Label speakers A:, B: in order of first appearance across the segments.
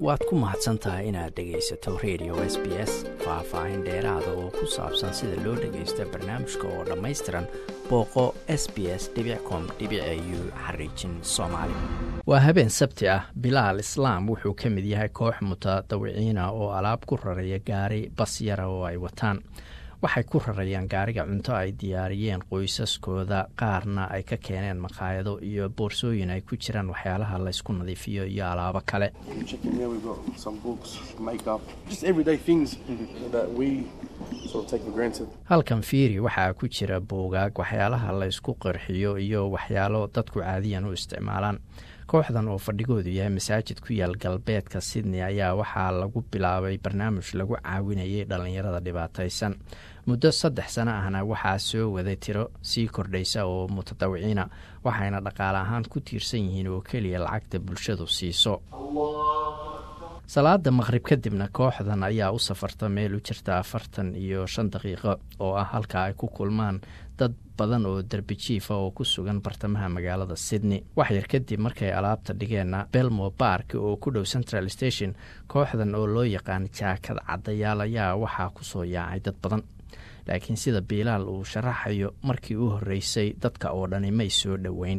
A: waad ku mahadsantahay inaad dhegaysato radio SBS. faahfaahin dheeraada oo ku saabsan sida loo dhagaysto barnaamijka oo dhammaystiran booqo sbs.com.au/Soomaali. waa habeen sabti ah. Bilaal Islaam wuxuu ka mid yahay koox mutadawiciina oo alaab ku raraya gaari bas yara oo ay wataan. waxay ku rarayaan gaariga cunto ay diyaariyeen qoysaskooda, qaarna ay ka keeneen maqaayado iyo boorsooyin ay ku jiraan waxyaalaha laysku nadiifiyo iyo alaabo kale. halkan fiiri waxaa ku jira buugaag, waxyaalaha laysku qarxiyo iyo waxyaalo dadku caadiyan u isticmaalaan. kooxdan oo fadhigoodu yahay masaajid ku yaal galbeedka Sydney ayaa waxaa lagu bilaabay barnaamij lagu caawinayay dhalinyarada dhibaataysan. muddo 3 sano ahna waxaa soo waday tiro sii kordhaysa oo mutadawiciina, waxayna dhaqaale ahaan ku tiirsan yihiin oo keliya lacagta bulshadu siiso. salaada maqrib kadibna kooxdan ayaa u safarta meel u jirta 45 daqiiqo oo ah halka ay ku kulmaan dad badan oo derbi jiifa oo ku sugan bartamaha magaalada Sydney. wax yar kadib markay alaabta dhigeenna Belmore Park oo ku dhow Central Station, kooxdan oo loo yaqaan jaakad cadayaal ayaa waxaa ku soo yaacay dad badan. laakiin sida Bilaal uu sharaxayo, markii uu horeysay dadka oo dhani may soo dhoweyn.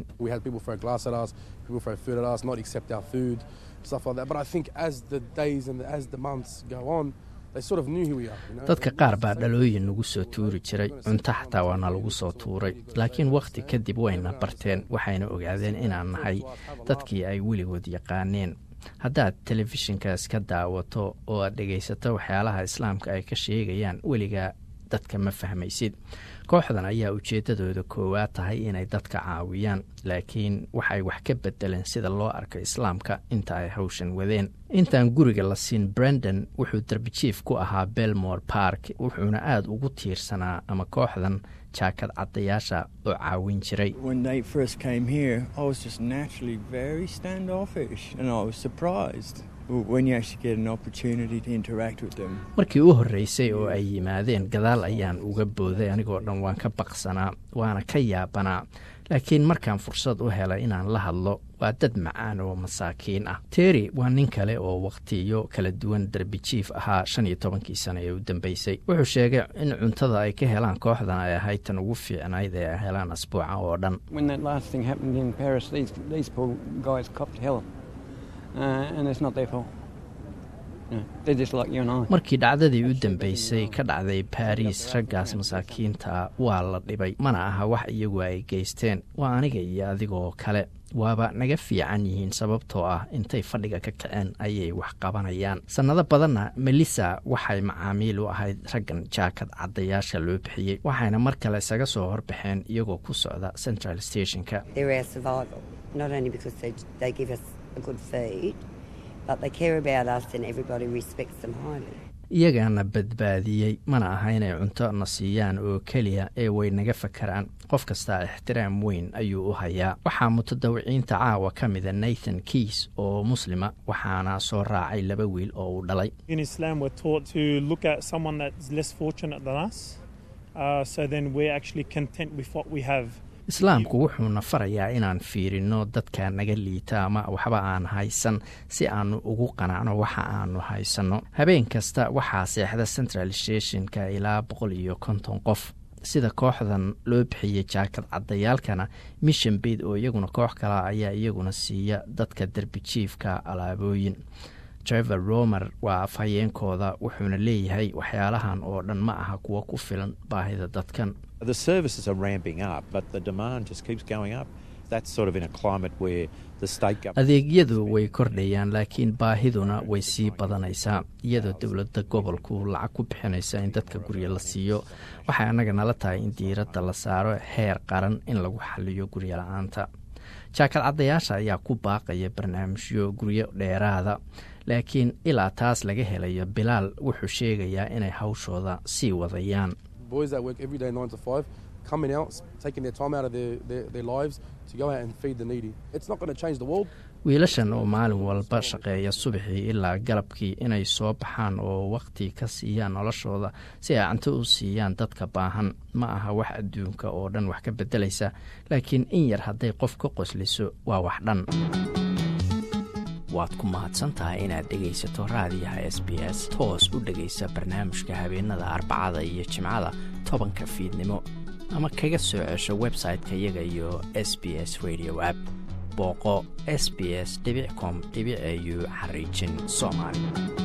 A: dadka qaar baa dhalooyin nagu soo tuuri jiray, cunto xataa waana lagu soo tuuray. laakiin wakhti kadib wayna barteen, waxayna ogaadeen inaan nahay dadkii ay weligood yaqaaneen. haddaad telefishinka iska daawato oo aad dhegaysato waxyaalaha islaamka ay ka sheegayaan, weligaa dadka ma fahmaysid. kooxdan ayaa ujeedadooda koowaad tahay inay dadka caawiyaan, laakiin waxay wax ka bedeleen sida loo arko islaamka inta ay hawshan wadeen. intaan guriga la siin, Brendan wuxuu darbijiif ku ahaa Belmore Park, wuxuuna aad ugu tiirsanaa ama kooxdan jaakad cadayaasha oo caawin jiray. markii u horeysay oo ay yimaadeen, gadaal ayaan uga booday, anigoo dhan waan ka baqsanaa, waana ka yaabanaa. laakiin markaan fursad u helay inaan la hadlo, waa dad macaan oo masaakiin ah. Terry waa nin kale oo waqtiyo kala duwan darbijiif ahaa 15 sano ee u dambeysay. wuxuu sheegay in cuntada ay ka helaan kooxdan ay ahayd tan ugu fiicnayd ee ay helaan asbuuca oo dhan. markii dhacdadii u dambeysay ka dhacday Paris, raggaas masaakiinta waa la dhibay. mana aha wax iyagu ay geysteen, waa aniga iyo adigoo kale. waaba naga fiican yihiin sababtoo ah intay fadhiga ka kaceen ayay wax qabanayaan. sannado badanna Melissa waxay macaamiil u ahayd raggan jaakad cadayaasha loo bixiyey, waxayna mar kale isaga soo horbaxeen iyagoo ku socda Central Stationka. iyagaana badbaadiyey. mana aha inay cunto na siiyaan oo keliya, ee way naga fakaraan. qof kastaa ixtiraam weyn ayuu u hayaa. waxaa mutadawiciinta caawa ka mida Nathan Keys oo muslima, waxaana soo raacay 2 wiil oo uu dhalay.
B: In Islam we're taught to look at someone that's less fortunate than us, so then we're actually content with what we have. islaamku wuxuuna farayaa inaan fiirino dadka naga liita ama waxba aan haysan, si aanu ugu qanacno waxa aanu haysanno. habeen kasta waxaa seexda Central Stationka ilaa 150 qof. sida kooxdan loo bixiyey jaakad cadayaalkana, Mission Bed oo iyaguna koox kale ayaa iyaguna siiya dadka darbijiifka alaabooyin. Trevor Romer waa afhayeenkooda, wuxuuna leeyahay waxyaalahan oo dhan ma aha kuwa ku filan baahida dadkan.
C: The services are ramping up, but the demand just keeps going up. That's sort of in a climate where the state government...
A: adeegyadu way kordhayaan, laakiin baahiduna way sii badanaysaa. iyadoo dowladda gobolku lacag ku bixinaysa in dadka guryo la siiyo, waxay annaga nala tahay in diiradda la saaro heer qaran in lagu xaliyo guryo la'aanta. jaakad cadayaasha ayaa ku baaqaya barnaamijyo guryo dheeraada, laakiin ilaa taas laga helayo, Bilaal wuxuu sheegayaa inay hawshooda sii wadayaan.
D: boys that work every day 9 to 5 coming out, taking their time out of their lives to go out and feed the needy. It's not going to change the world.
A: wiilashan oo maalin walba shaqeeya subaxii ilaa galabkii inay soo baxaan oo waqti ka siiyaan noloshooda si ay cunto u siiyaan dadka baahan, ma aha wax adduunka oo dhan wax ka bedelaysa, laakiin in yar hadday qof ka qosliso waa wax dhan. waad ku mahadsantahay inaad dhegaysato raadiyaha SBS toos u dhegaysa barnaamijka habeenada Arbacada iyo Jimcada 10 fiidnimo ama kaga soo cesho website-ka iyaga iyo SBS Radio app booqo sbs.com.au/Somali